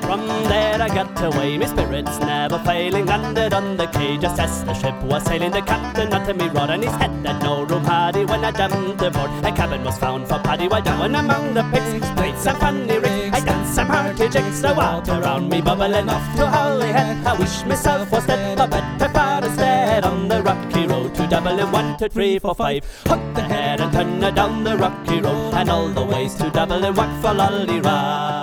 From there I got away, my spirits never failing. Landed on the quay just as the ship was sailing. The captain unto me rod and he said that no room had he. When I jumped aboard, a cabin was found for Paddy. While down among the pigs, played some funny rigs. I danced some hearty jigs, the water round me bubbling off to Holyhead. I wish myself was dead, or better far instead. On the rocky road to Dublin, 1, 2, 3, 4, 5. Hook the head and turn her down the rocky road, and all the ways to Dublin, what for lolly ride.